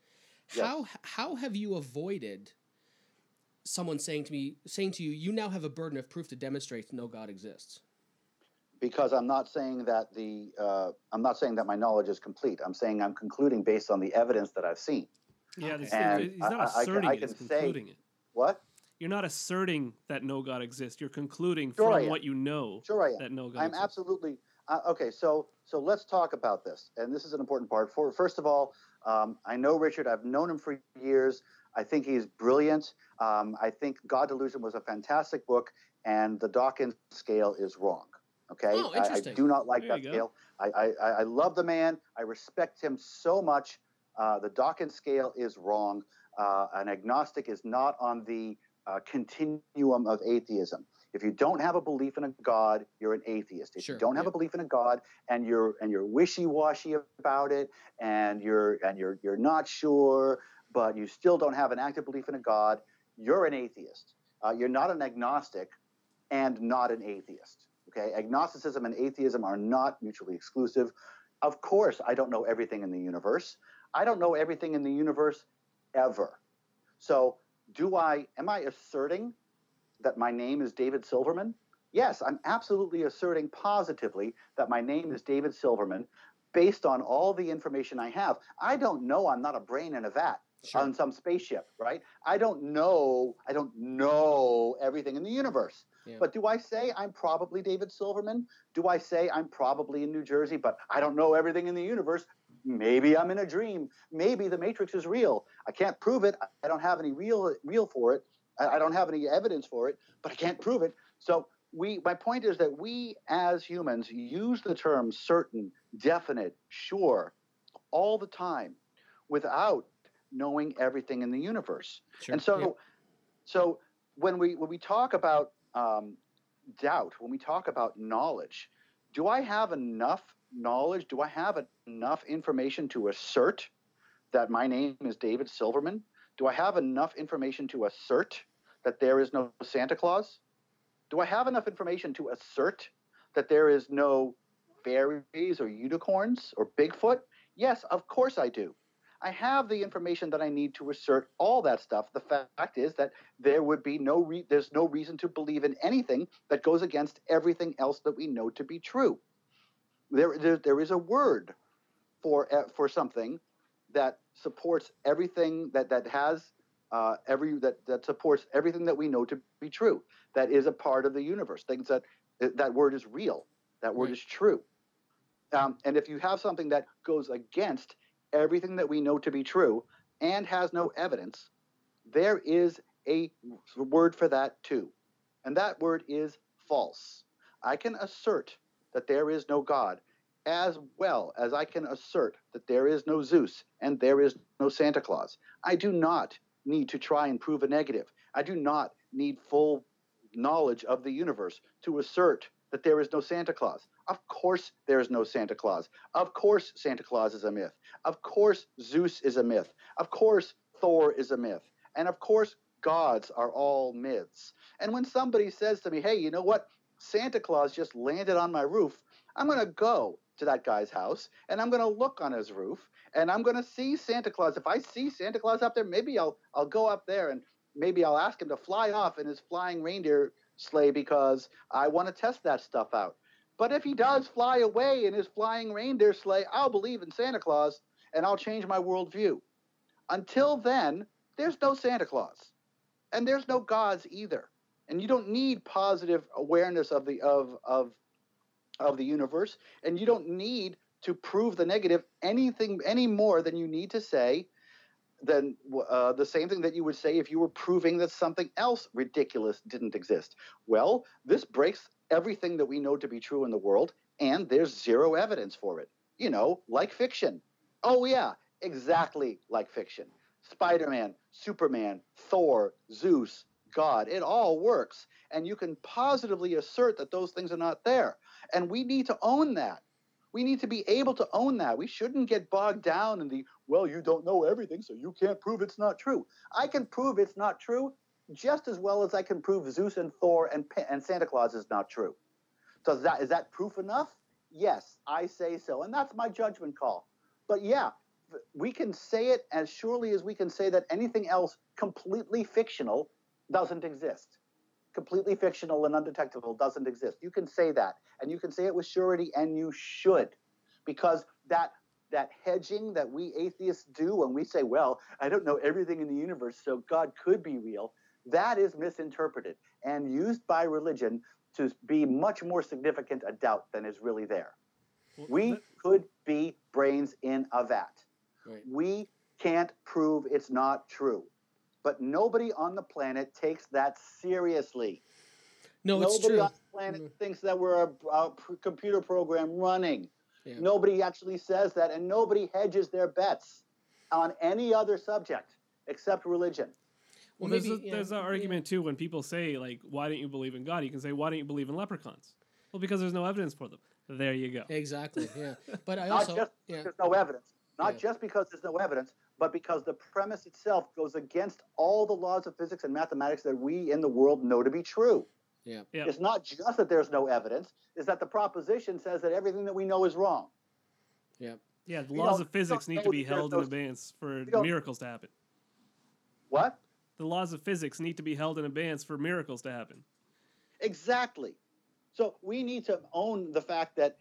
how have you avoided someone saying to you, you now have a burden of proof to demonstrate no God exists? Because I'm not saying that my knowledge is complete. I'm saying I'm concluding based on the evidence that I've seen. Yeah, he's not asserting it, he's concluding it. What? You're not asserting that no God exists. You're concluding from what you know that no God exists. I'm absolutely okay. So let's talk about this, and this is an important part. First of all, I know Richard. I've known him for years. I think he's brilliant. I think God Delusion was a fantastic book, and the Dawkins scale is wrong. Okay, oh, interesting. I do not like that scale. I love the man. I respect him so much. The Dawkins scale is wrong. An agnostic is not on the continuum of atheism. If you don't have a belief in a God, you're an atheist. If you don't have a belief in a God, and you're wishy-washy about it, and you're not sure, but you still don't have an active belief in a God, you're an atheist. You're not an agnostic and not an atheist. Okay, agnosticism and atheism are not mutually exclusive. Of course, I don't know everything in the universe. I don't know everything in the universe ever. So am I asserting that my name is David Silverman? Yes, I'm absolutely asserting positively that my name is David Silverman based on all the information I have. I don't know I'm not a brain in a vat on some spaceship, right? I don't know everything in the universe. Yeah. But do I say I'm probably David Silverman? Do I say I'm probably in New Jersey, but I don't know everything in the universe? Maybe I'm in a dream. Maybe the Matrix is real. I can't prove it. I don't have any real for it. I don't have any evidence for it, but I can't prove it. So my point is that we as humans use the term certain, definite, sure all the time without knowing everything in the universe. Sure. And so when we talk about doubt, when we talk about knowledge, do I have enough knowledge? Do I have enough information to assert that my name is David Silverman? Do I have enough information to assert that there is no Santa Claus? Do I have enough information to assert that there is no fairies or unicorns or Bigfoot? Yes, of course I do. I have the information that I need to assert all that stuff. The fact is that there would be there's no reason to believe in anything that goes against everything else that we know to be true. There is a word for something that supports everything that supports everything that we know to be true. That is a part of the universe. Things that word is real. That word is true. And if you have something that goes against everything that we know to be true and has no evidence, there is a word for that too. And that word is false. I can assert that there is no God as well as I can assert that there is no Zeus and there is no Santa Claus, I do not need to try and prove a negative. I do not need full knowledge of the universe to assert that there is no Santa Claus. Of course there is no Santa Claus. Of course Santa Claus is a myth. Of course Zeus is a myth. Of course Thor is a myth. And of course gods are all myths. And when somebody says to me, hey, you know what? Santa Claus just landed on my roof, I'm going to go to that guy's house and I'm going to look on his roof and I'm going to see Santa Claus. If I see Santa Claus up there, maybe I'll go up there and maybe I'll ask him to fly off in his flying reindeer sleigh because I want to test that stuff out. But if he does fly away in his flying reindeer sleigh, I'll believe in Santa Claus and I'll change my worldview. Until then, there's no Santa Claus and there's no gods either. And you don't need positive awareness of the universe, and you don't need to prove the negative any more than you need to say than the same thing that you would say if you were proving that something else ridiculous didn't exist. Well, this breaks everything that we know to be true in the world, and there's zero evidence for it. You know, like fiction. Oh yeah, exactly like fiction. Spider-Man, Superman, Thor, Zeus, God, it all works. And you can positively assert that those things are not there. And we need to own that. We need to be able to own that. We shouldn't get bogged down in the, well, you don't know everything, so you can't prove it's not true. I can prove it's not true just as well as I can prove Zeus and Thor and Santa Claus is not true. So is that proof enough? Yes, I say so. And that's my judgment call. But yeah, we can say it as surely as we can say that anything else completely fictional doesn't exist. Completely fictional and undetectable doesn't exist. You can say that, and you can say it with surety, and you should, because that hedging that we atheists do when we say, well, I don't know everything in the universe, so God could be real, that is misinterpreted and used by religion to be much more significant a doubt than is really there. We could be brains in a vat. Right. We can't prove it's not true. But nobody on the planet takes that seriously. No, it's true. Nobody on the planet thinks that we're a computer program running. Yeah. Nobody actually says that, and nobody hedges their bets on any other subject except religion. Well, there's an argument, too, when people say, like, why don't you believe in God? You can say, why don't you believe in leprechauns? Well, because there's no evidence for them. There you go. Exactly, yeah. But I Not also... just because there's no evidence. Not just because there's no evidence, but because the premise itself goes against all the laws of physics and mathematics that we in the world know to be true. Yeah. It's not just that there's no evidence, it's that the proposition says that everything that we know is wrong. Yeah, the laws of physics need to be held in abeyance for miracles to happen. What? The laws of physics need to be held in abeyance for miracles to happen. Exactly. So we need to own the fact that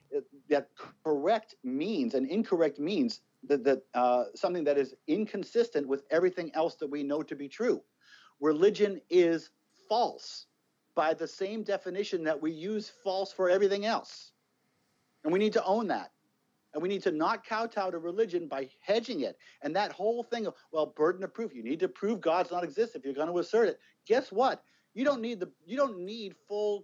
correct means and incorrect means that something that is inconsistent with everything else that we know to be true. Religion is false by the same definition that we use false for everything else. And we need to own that. And we need to not kowtow to religion by hedging it. And that whole thing of, well, burden of proof. You need to prove God's not exist if you're going to assert it. Guess what? You don't need full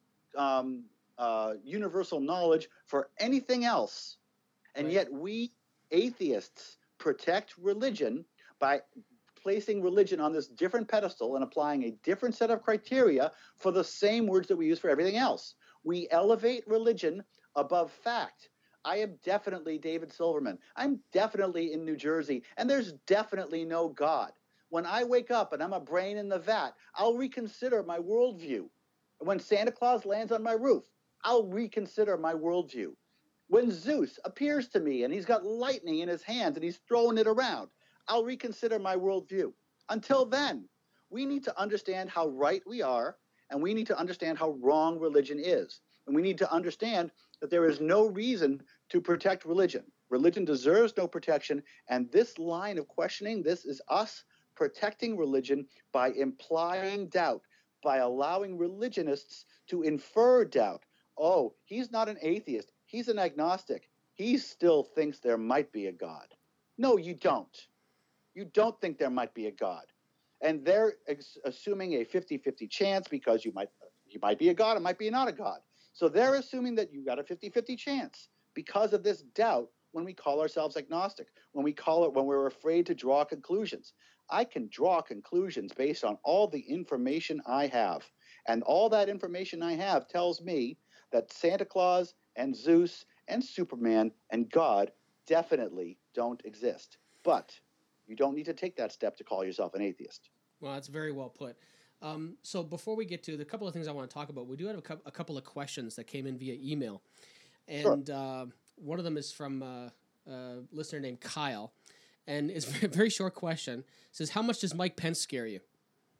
universal knowledge for anything else. And yet we atheists protect religion by placing religion on this different pedestal and applying a different set of criteria for the same words that we use for everything else. We elevate religion above fact. I am definitely David Silverman. I'm definitely in New Jersey, and there's definitely no God. When I wake up and I'm a brain in the vat, I'll reconsider my worldview. When Santa Claus lands on my roof, I'll reconsider my worldview. When Zeus appears to me and he's got lightning in his hands and he's throwing it around, I'll reconsider my worldview. Until then, we need to understand how right we are, and we need to understand how wrong religion is. And we need to understand that there is no reason to protect religion. Religion deserves no protection, and this line of questioning, this is us protecting religion by implying doubt, by allowing religionists to infer doubt. Oh, he's not an atheist. He's an agnostic. He still thinks there might be a God. No, you don't. You don't think there might be a God. And they're assuming a 50-50 chance because you might be a God, it might be not a God. So they're assuming that you got a 50-50 chance. because of this doubt when we call ourselves agnostic, when we're afraid to draw conclusions. I can draw conclusions based on all the information I have. And all that information I have tells me that Santa Claus and Zeus and Superman and God definitely don't exist. But you don't need to take that step to call yourself an atheist. Well, that's very well put. So before we get to the couple of things I want to talk about, we do have a couple of questions that came in via email. And one of them is from a listener named Kyle. And it's a very short question. It says, how much does Mike Pence scare you?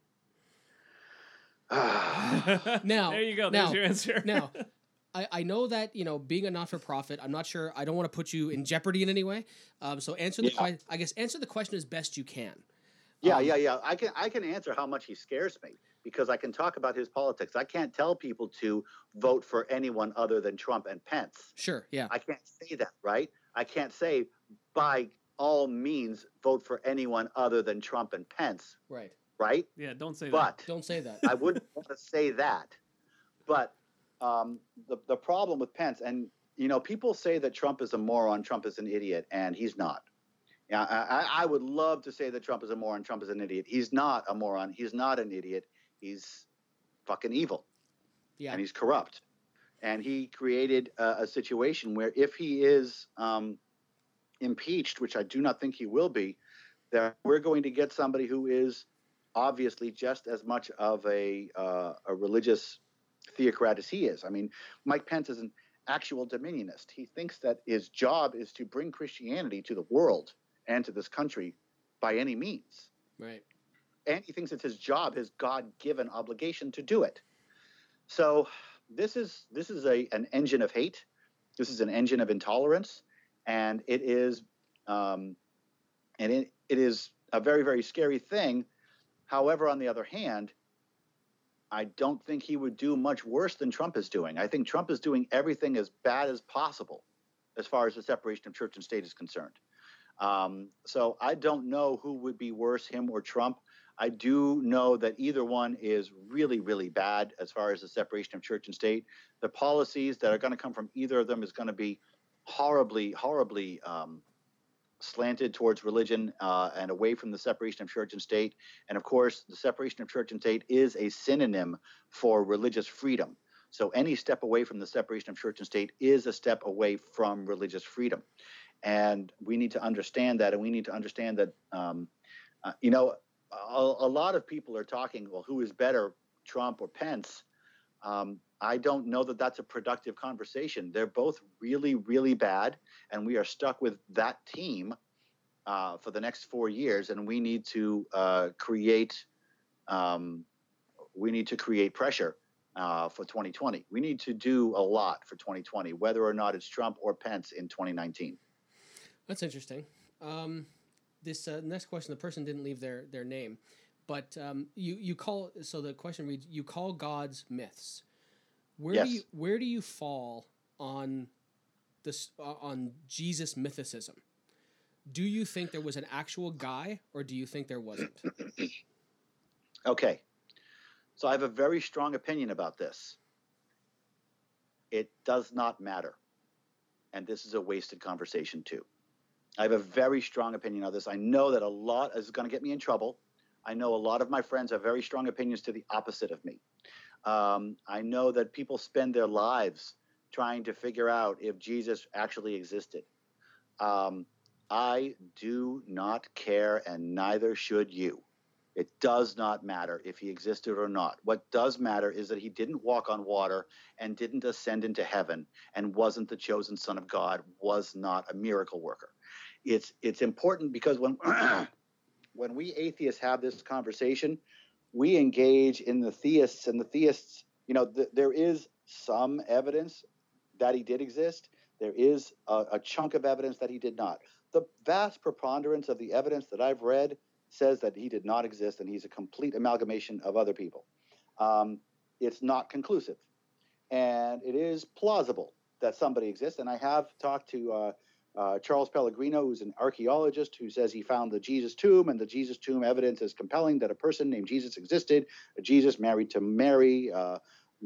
Now, there you go. There's your answer. Now, I know that, being a not-for-profit, I'm not sure. I don't want to put you in jeopardy in any way. So answer the question as best you can. Yeah. I can answer how much he scares me because I can talk about his politics. I can't tell people to vote for anyone other than Trump and Pence. Sure, yeah. I can't say that, right? I can't say by all means vote for anyone other than Trump and Pence. Right. Right? Yeah, don't say that. Don't say that. I wouldn't want to say that. But the problem with Pence, and people say that Trump is a moron, Trump is an idiot, and he's not. Yeah, I would love to say that Trump is a moron, Trump is an idiot. He's not a moron. He's not an idiot. He's fucking evil. Yeah. And he's corrupt. And he created a situation where if he is impeached, which I do not think he will be, that we're going to get somebody who is obviously just as much of a religious theocrat as he is. I mean, Mike Pence is an actual dominionist. He thinks that his job is to bring Christianity to the world and to this country by any means. Right. And he thinks it's his job, his God-given obligation to do it. So this is an engine of hate. This is an engine of intolerance, and it is it is a very, very scary thing. However, on the other hand, I don't think he would do much worse than Trump is doing. I think Trump is doing everything as bad as possible as far as the separation of church and state is concerned. So I don't know who would be worse, him or Trump. I do know that either one is really, really bad as far as the separation of church and state. The policies that are going to come from either of them is going to be horribly, horribly slanted towards religion and away from the separation of church and state. And of course, the separation of church and state is a synonym for religious freedom. So any step away from the separation of church and state is a step away from religious freedom. And we need to understand that. And we need to understand that, a lot of people are talking, well, who is better, Trump or Pence? I don't know that that's a productive conversation. They're both really, really bad, and we are stuck with that team for the next 4 years. And we need to create pressure for 2020. We need to do a lot for 2020, whether or not it's Trump or Pence in 2019. That's interesting. This next question, the person didn't leave their name, but you call, so the question reads, you call gods myths. Yes. Where do you fall on this on Jesus mythicism? Do you think there was an actual guy, or do you think there wasn't? Okay. So I have a very strong opinion about this. It does not matter. And this is a wasted conversation too. I have a very strong opinion on this. I know that a lot is going to get me in trouble. I know a lot of my friends have very strong opinions to the opposite of me. I know that people spend their lives trying to figure out if Jesus actually existed. I do not care, and neither should you. It does not matter if he existed or not. What does matter is that he didn't walk on water and didn't ascend into heaven and wasn't the chosen Son of God, was not a miracle worker. It's important because when when we atheists have this conversation, we engage in the theists, and the theists, there is some evidence that he did exist. There is a chunk of evidence that he did not. The vast preponderance of the evidence that I've read says that he did not exist, and he's a complete amalgamation of other people. It's not conclusive, and it is plausible that somebody exists. And I have talked to Charles Pellegrino, who's an archaeologist, who says he found the Jesus tomb, and the Jesus tomb evidence is compelling that a person named Jesus existed. Jesus married to Mary,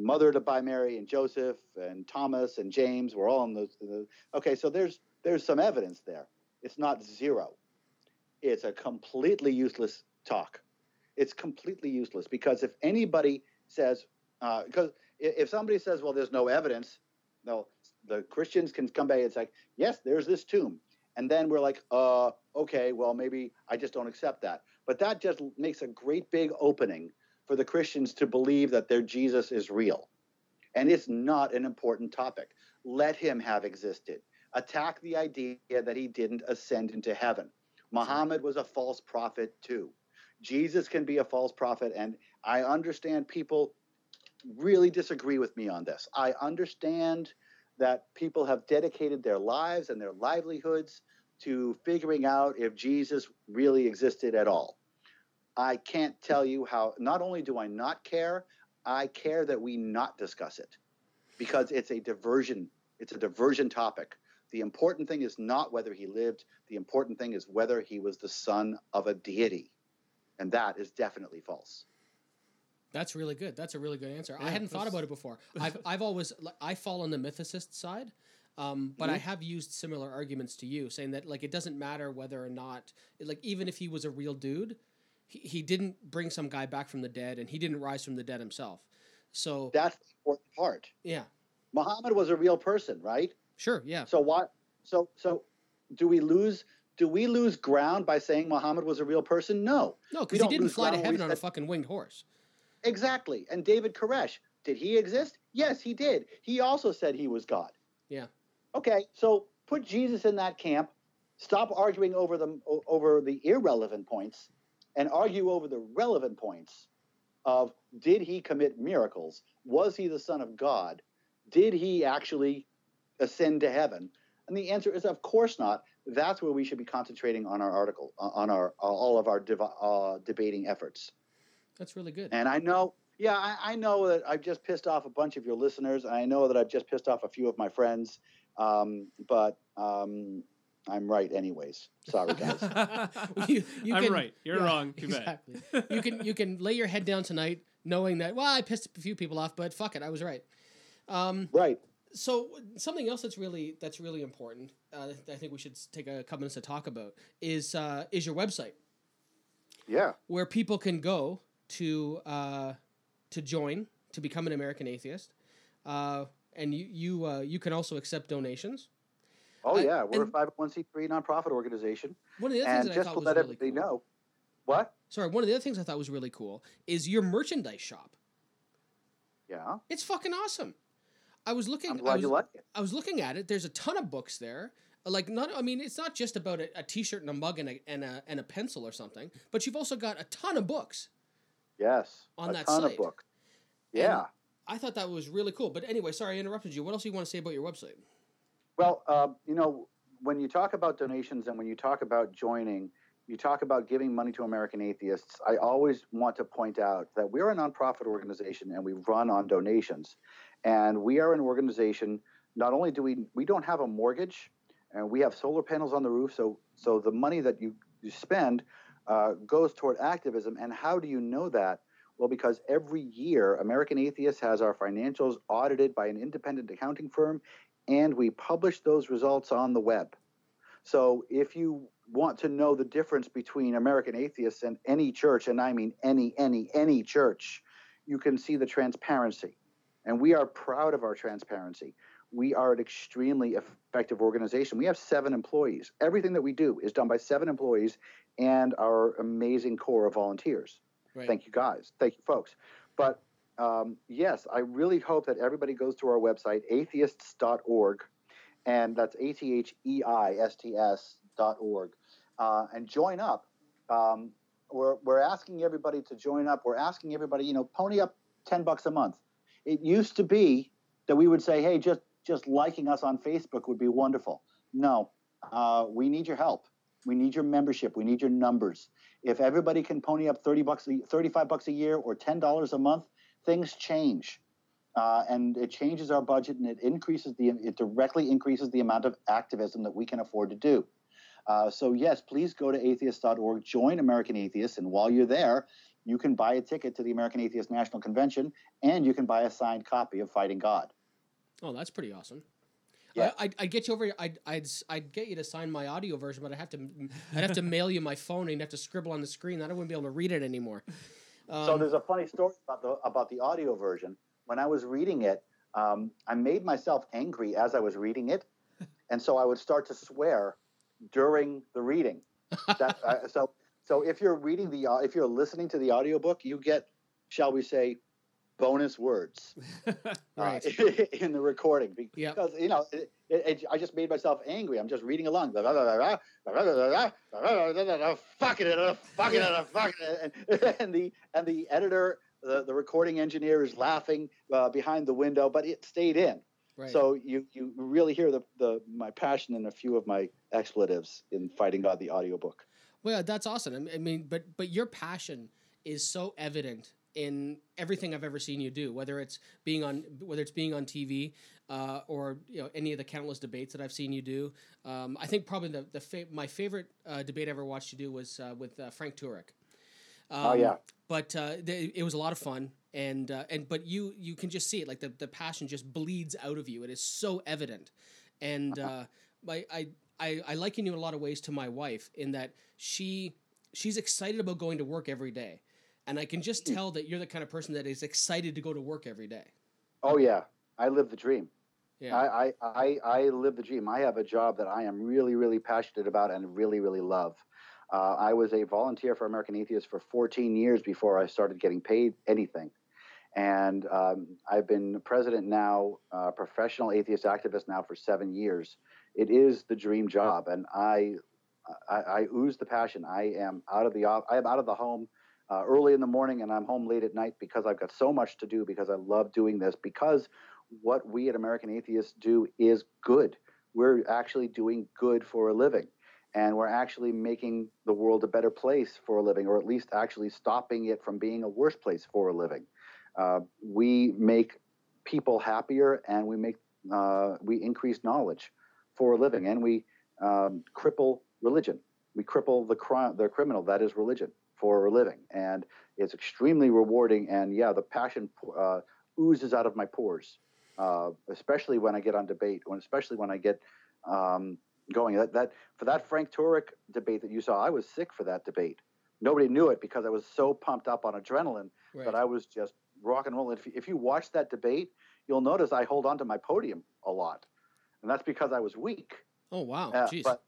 mothered by Mary and Joseph and Thomas and James were all in those. Okay, so there's some evidence there. It's not zero. It's a completely useless talk. It's completely useless because if anybody says, because if somebody says, well, there's no evidence, no, the Christians can come back and say, yes, there's this tomb. And then we're like, okay, well, maybe I just don't accept that. But that just makes a great big opening for the Christians to believe that their Jesus is real. And it's not an important topic. Let him have existed. Attack the idea that he didn't ascend into heaven. Muhammad was a false prophet too. Jesus can be a false prophet. And I understand people really disagree with me on this. I understand that people have dedicated their lives and their livelihoods to figuring out if Jesus really existed at all. I can't tell you how, not only do I not care, I care that we not discuss it because it's a diversion topic. The important thing is not whether he lived. The important thing is whether he was the son of a deity. And that is definitely false. That's really good. That's a really good answer. Yeah, I hadn't thought about it before. I fall on the mythicist side, but I have used similar arguments to you, saying that like it doesn't matter whether or not, like even if he was a real dude, he didn't bring some guy back from the dead, and he didn't rise from the dead himself. So that's the important part. Yeah, Muhammad was a real person, right? Sure. Yeah. So what? So do we lose ground by saying Muhammad was a real person? No. No, because he didn't fly to heaven on a fucking winged horse. Exactly. And David Koresh, did he exist? Yes, he did. He also said he was God. Yeah. Okay, so put Jesus in that camp. Stop arguing over the irrelevant points and argue over the relevant points of did he commit miracles? Was he the Son of God? Did he actually ascend to heaven? And the answer is of course not. That's where we should be concentrating on our article, on all of our debating efforts. That's really good. And I know that I've just pissed off a bunch of your listeners. I know that I've just pissed off a few of my friends, but I'm right anyways. Sorry, guys. I'm right. You're wrong. Too exactly. bad. You can lay your head down tonight knowing that, well, I pissed a few people off, but fuck it, I was right. Right. So something else that's really important, I think we should take a couple minutes to talk about, is your website. Yeah. Where people can go to join, to become an American Atheist, and you can also accept donations. Oh yeah, we're a 501c3 nonprofit organization. One of the other things that I thought was really cool. Know, what? Sorry, one of the other things I thought was really cool is your merchandise shop. Yeah, it's fucking awesome. I was looking. I'm glad you like it. I was looking at it. There's a ton of books there. It's not just about a T-shirt and a mug and a pencil or something, but you've also got a ton of books. Yes, on that ton site. Of books. Yeah, and I thought that was really cool. But anyway, sorry I interrupted you. What else do you want to say about your website? Well, when you talk about donations and when you talk about joining, you talk about giving money to American Atheists. I always want to point out that we're a nonprofit organization and we run on donations, and we are an organization. Not only do we don't have a mortgage. And we have solar panels on the roof, so the money that you spend goes toward activism. And how do you know that? Well, because every year, American Atheist has our financials audited by an independent accounting firm, and we publish those results on the web. So if you want to know the difference between American Atheists and any church, and I mean any church, you can see the transparency. And we are proud of our transparency. We are an extremely effective organization. We have 7 employees. Everything that we do is done by 7 employees and our amazing core of volunteers. Right. Thank you, guys. Thank you, folks. But yes, I really hope that everybody goes to our website, atheists.org, and that's ATHEISTS.org, and join up. We're asking everybody to join up. We're asking everybody, pony up $10 a month. It used to be that we would say, hey, just liking us on Facebook would be wonderful. No, we need your help. We need your membership. We need your numbers. If everybody can pony up $35 a year or $10 a month, things change. And it changes our budget, and it directly increases the amount of activism that we can afford to do. So yes, please go to atheist.org, join American Atheists, and while you're there, you can buy a ticket to the American Atheist National Convention, and you can buy a signed copy of Fighting God. Oh, that's pretty awesome. Yeah. I'd get you over. I'd get you to sign my audio version, but I'd have to mail you my phone, and you'd have to scribble on the screen. I wouldn't be able to read it anymore. So there's a funny story about the audio version. When I was reading it, I made myself angry as I was reading it, and so I would start to swear during the reading. So if you're if you're listening to the audiobook, you get, shall we say, bonus words right. In the recording, because I just made myself angry. I'm just reading along, fucking it, and the editor, the recording engineer is laughing behind the window, but it stayed in. Right. So you really hear my passion in a few of my expletives in Fighting God, the audiobook. Well, that's awesome. I mean, but your passion is so evident in everything I've ever seen you do, whether it's being on TV or any of the countless debates that I've seen you do. I think probably my favorite debate I ever watched you do was with Frank Turek. Oh yeah. But it was a lot of fun, but you can just see it, like the passion just bleeds out of you. It is so evident, and I liken you in a lot of ways to my wife in that she's excited about going to work every day. And I can just tell that you're the kind of person that is excited to go to work every day. Oh yeah, I live the dream. Yeah, I live the dream. I have a job that I am really, really passionate about and really, really love. I was a volunteer for American Atheists for 14 years before I started getting paid anything. And I've been president now, professional atheist activist now for 7 years. It is the dream job, and I ooze the passion. I am out of the home early in the morning, and I'm home late at night because I've got so much to do, because I love doing this, because what we at American Atheists do is good. We're actually doing good for a living, and we're actually making the world a better place for a living, or at least actually stopping it from being a worse place for a living. We make people happier, and we increase knowledge for a living, and we cripple religion. We cripple the criminal that is religion for a living, and it's extremely rewarding. And yeah, the passion oozes out of my pores, especially when I get on debate, especially when I get going. That for that Frank Turek debate that you saw, I was sick for that debate. Nobody knew it because I was so pumped up on adrenaline that I was just rock and roll. If you watch that debate, you'll notice I hold on to my podium a lot, and that's because I was weak. Oh wow! Jeez. But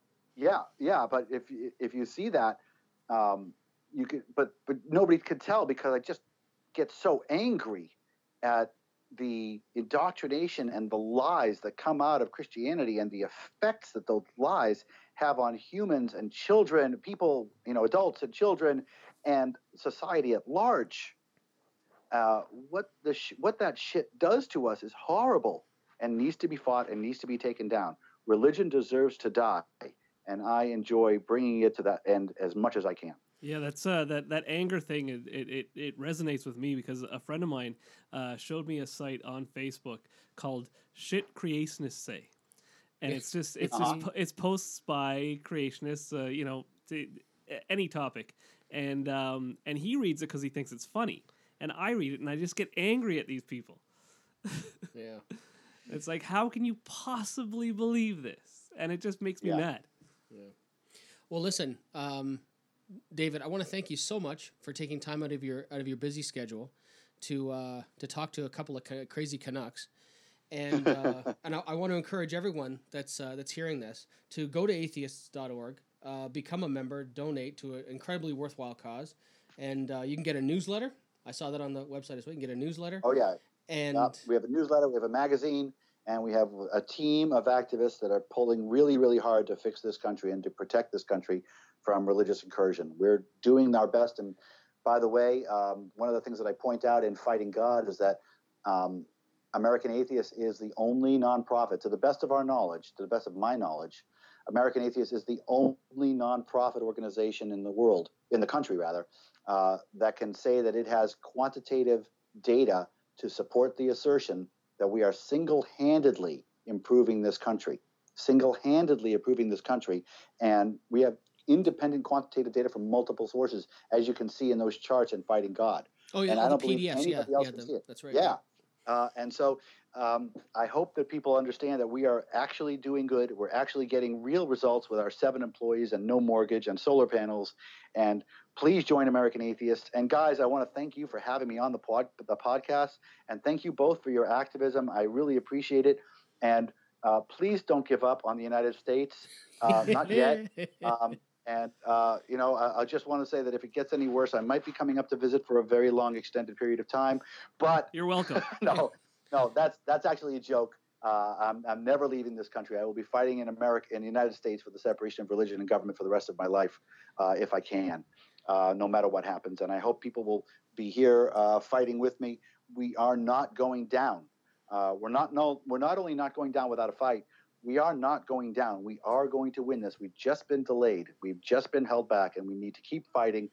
if you see that. You could, but nobody could tell because I just get so angry at the indoctrination and the lies that come out of Christianity and the effects that those lies have on humans and children, people, adults and children, and society at large. What that shit does to us is horrible and needs to be fought and needs to be taken down. Religion deserves to die, and I enjoy bringing it to that end as much as I can. Yeah, that's that anger thing. It resonates with me because a friend of mine showed me a site on Facebook called "Shit Creationists Say," and it's posts by creationists, to any topic, and he reads it because he thinks it's funny, and I read it and I just get angry at these people. Yeah, it's like, how can you possibly believe this? And it just makes me mad. Yeah. Well, listen. David, I want to thank you so much for taking time out of your busy schedule to talk to a couple of crazy Canucks, and I want to encourage everyone that's hearing this to go to atheists.org, become a member, donate to an incredibly worthwhile cause, and you can get a newsletter. I saw that on the website as well. You can get a newsletter. Oh yeah, and we have a newsletter, we have a magazine, and we have a team of activists that are pulling really, really hard to fix this country and to protect this country from religious incursion. We're doing our best. And by the way, one of the things that I point out in Fighting God is that American Atheists is the only nonprofit, to the best of our knowledge, to the best of my knowledge, American Atheists is the only nonprofit organization in the world, in the country rather, that can say that it has quantitative data to support the assertion that we are single-handedly improving this country. And we have independent quantitative data from multiple sources, as you can see in those charts in Fighting God. Oh, yeah, and I don't the believe PDFs, anybody else can see it. That's right. Yeah. And so I hope that people understand that we are actually doing good. We're actually getting real results with our 7 employees and no mortgage and solar panels. And please join American Atheists. And guys, I want to thank you for having me on the podcast. And thank you both for your activism. I really appreciate it. And please don't give up on the United States. Not yet. I just want to say that if it gets any worse, I might be coming up to visit for a very long, extended period of time. But you're welcome. No, that's actually a joke. I'm never leaving this country. I will be fighting in America, in the United States, for the separation of religion and government for the rest of my life, if I can, no matter what happens. And I hope people will be here fighting with me. We are not going down. We're not only not going down without a fight. We are not going down. We are going to win this. We've just been delayed. We've just been held back, and we need to keep fighting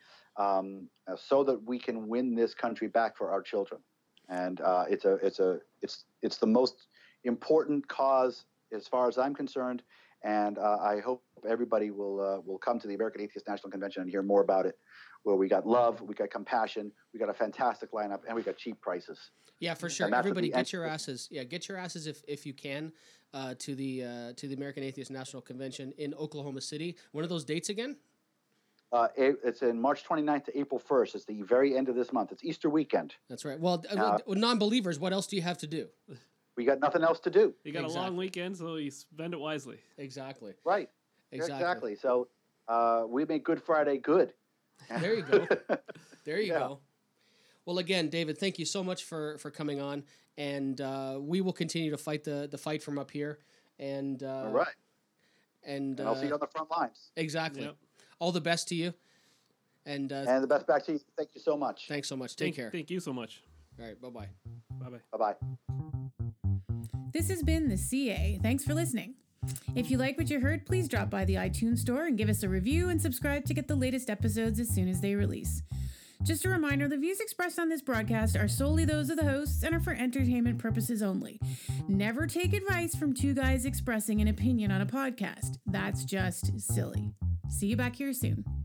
so that we can win this country back for our children. And it's the most important cause as far as I'm concerned. And I hope everybody will come to the American Atheist National Convention and hear more about it, where we got love, we got compassion, we got a fantastic lineup, and we got cheap prices. Yeah, for sure. Everybody, get your asses. Yeah, get your asses if you can to the American Atheist National Convention in Oklahoma City. When are those dates again? It's in March 29th to April 1st. It's the very end of this month. It's Easter weekend. That's right. Well, non-believers, what else do you have to do? We got nothing else to do. You got a long weekend, so you spend it wisely. Exactly. Right. Exactly. So we make Good Friday good. There you go. There you go. Well, again, David, thank you so much for coming on, and we will continue to fight the fight from up here. And all right. And I'll see you on the front lines. Exactly. Yep. All the best to you. And the best back to you. Thank you so much. Thanks so much. Take care. Thank you so much. All right. Bye-bye. Bye-bye. Bye-bye. This has been the CA. Thanks for listening. If you like what you heard, please drop by the iTunes store and give us a review and subscribe to get the latest episodes as soon as they release. Just a reminder, the views expressed on this broadcast are solely those of the hosts and are for entertainment purposes only. Never take advice from 2 guys expressing an opinion on a podcast. That's just silly. See you back here soon.